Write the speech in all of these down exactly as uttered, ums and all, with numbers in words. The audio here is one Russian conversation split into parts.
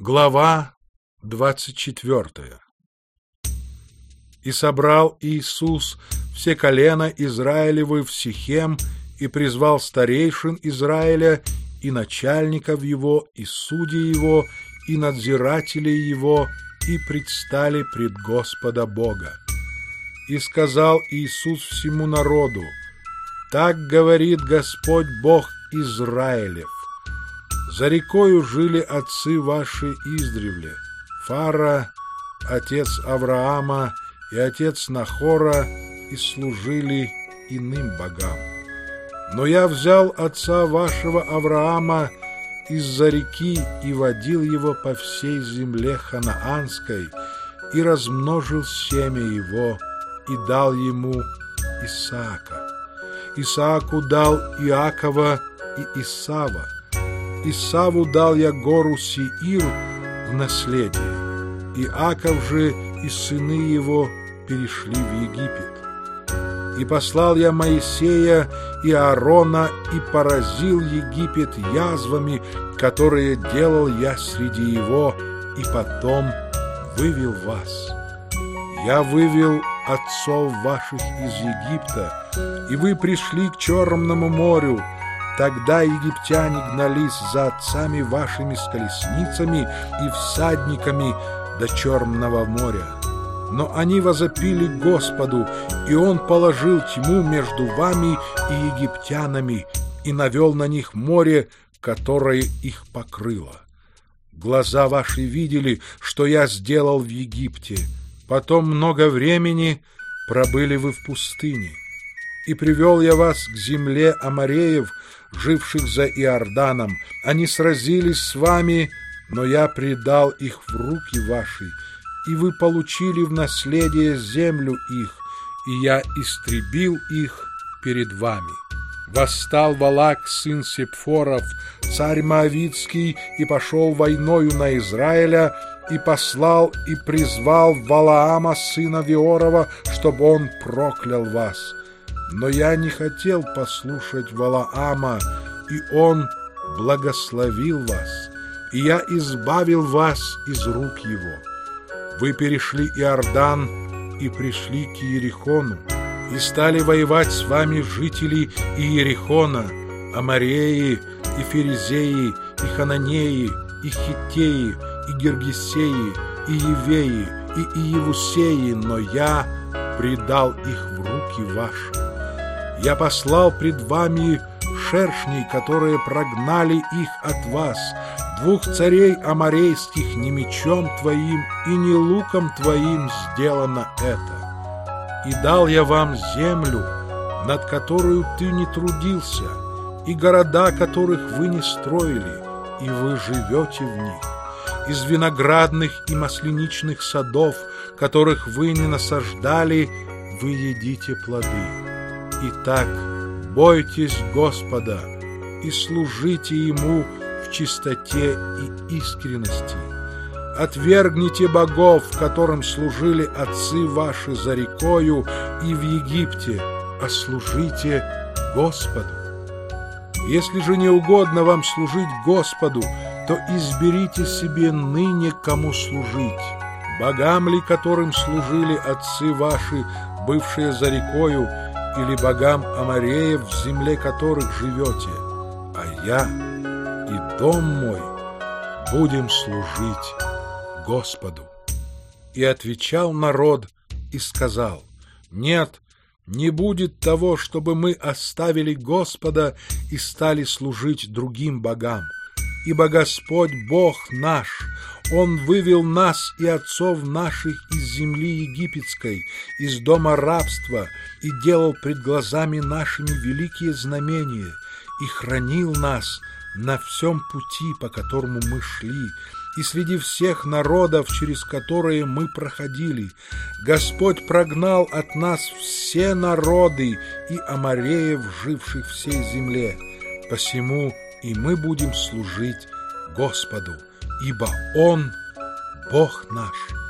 Глава двадцать четвёртая. И собрал Иисус все колена Израилевы в Сихем, и призвал старейшин Израиля, и начальников его, и судей его, и надзирателей его, и предстали пред Господа Бога. И сказал Иисус всему народу: «Так говорит Господь Бог Израилев. За рекою жили отцы ваши издревле, Фара, отец Авраама, и отец Нахора, и служили иным богам. Но я взял отца вашего Авраама из-за реки и водил его по всей земле ханаанской, и размножил семя его, и дал ему Исаака. Исааку дал Иакова и Исава. Исаву дал я гору Сеир в наследие. Иаков же и сыны его перешли в Египет. И послал я Моисея и Аарона, и поразил Египет язвами, которые делал я среди его, и потом вывел вас. Я вывел отцов ваших из Египта, и вы пришли к Черному морю. Тогда египтяне гнались за отцами вашими с колесницами и всадниками до Черного моря. Но они возопили Господу, и Он положил тьму между вами и египтянами, и навел на них море, которое их покрыло. Глаза ваши видели, что я сделал в Египте. Потом много времени пробыли вы в пустыне. И привел я вас к земле Амореев, живших за Иорданом. Они сразились с вами, но я предал их в руки ваши, и вы получили в наследие землю их, и я истребил их перед вами. Восстал Валак, сын Сепфоров, царь Моавитский, и пошел войною на Израиля, и послал и призвал Валаама, сына Виорова, чтобы он проклял вас. Но я не хотел послушать Валаама, и он благословил вас, и я избавил вас из рук его. Вы перешли Иордан и пришли к Иерихону, и стали воевать с вами жители Иерихона, Амореи, и Ферезеи, и Хананеи, и Хиттеи, и Гиргесеи, и Евеи, и Иевусеи, но я предал их в руки ваши. Я послал пред вами шершней, которые прогнали их от вас, двух царей аморейских, не мечом твоим и не луком твоим сделано это. И дал я вам землю, над которую ты не трудился, и города, которых вы не строили, и вы живете в них. Из виноградных и масляничных садов, которых вы не насаждали, вы едите плоды. Итак, бойтесь Господа и служите Ему в чистоте и искренности. Отвергните богов, которым служили отцы ваши за рекою и в Египте, а служите Господу. Если же не угодно вам служить Господу, то изберите себе ныне, кому служить. Богам ли, которым служили отцы ваши, бывшие за рекою, или богам Амореев, в земле которых живете, а я и дом мой будем служить Господу. И отвечал народ и сказал: нет, не будет того, чтобы мы оставили Господа и стали служить другим богам. Ибо Господь Бог наш, Он вывел нас и отцов наших из земли египетской, из дома рабства, и делал пред глазами нашими великие знамения, и хранил нас на всем пути, по которому мы шли, и среди всех народов, через которые мы проходили. Господь прогнал от нас все народы и амореев, живших в всей земле. Посему и мы будем служить Господу, ибо Он Бог наш.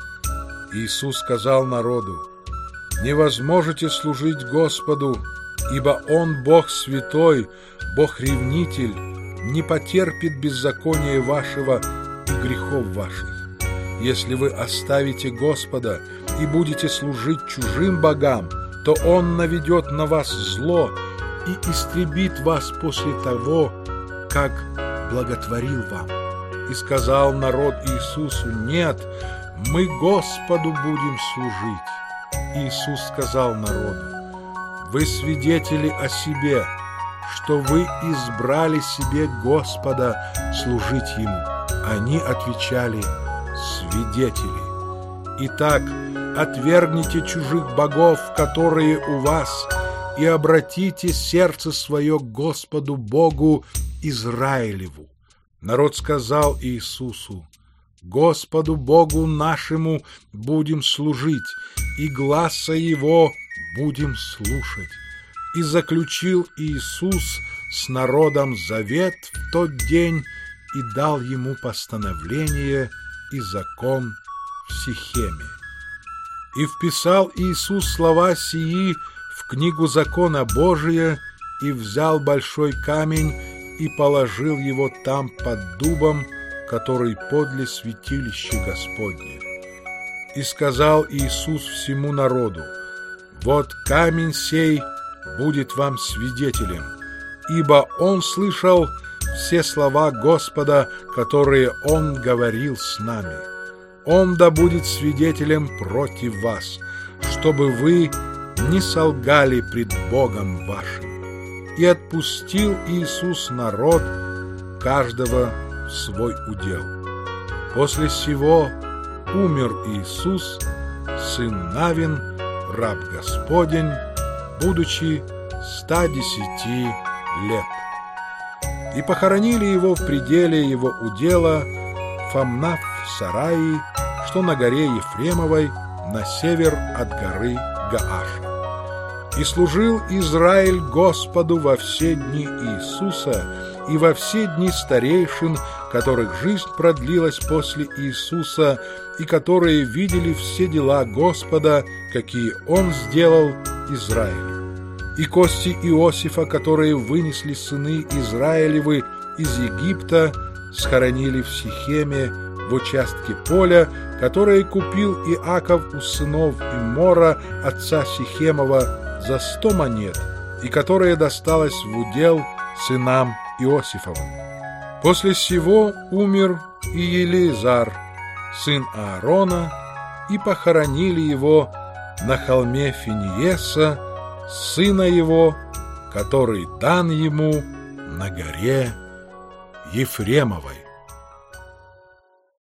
Иисус сказал народу: не возможете служить Господу, ибо Он Бог святой, Бог ревнитель, не потерпит беззакония вашего, и и грехов ваших. Если вы оставите Господа и будете служить чужим богам, то Он наведет на вас зло и истребит вас после того, как благотворил вам. И сказал народ Иисусу: нет, мы Господу будем служить. Иисус сказал народу: вы свидетели о себе, что вы избрали себе Господа служить Ему. Они отвечали: свидетели. Итак, отвергните чужих богов, которые у вас, и обратите сердце свое к Господу Богу Израилеву. Народ сказал Иисусу: Господу Богу нашему будем служить, и гласа Его будем слушать. И заключил Иисус с народом завет в тот день и дал ему постановление и закон в Сихеме. И вписал Иисус слова сии в книгу закона Божия, и взял большой камень и положил его там под дубом, который подле святилища Господня. И сказал Иисус всему народу: вот камень сей будет вам свидетелем, ибо он слышал все слова Господа, которые Он говорил с нами. Он да будет свидетелем против вас, чтобы вы не солгали пред Богом вашим. И отпустил Иисус народ, каждого в свой удел. После сего умер Иисус, сын Навин, раб Господень, будучи ста десяти лет. И похоронили его в пределе его удела Фамнав в Сараи, что на горе Ефремовой, на север от горы Гааша. И служил Израиль Господу во все дни Иисуса и во все дни старейшин, которых жизнь продлилась после Иисуса, и которые видели все дела Господа, какие Он сделал Израилю. И кости Иосифа, которые вынесли сыны Израилевы из Египта, схоронили в Сихеме, в участке поля, которое купил Иаков у сынов Иммора, отца Сихемова, за сто монет, и которое досталось в удел сынам Иосифовым. После сего умер и Елеазар, сын Аарона, и похоронили его на холме Финиеса, сына его, который дан ему на горе Ефремовой.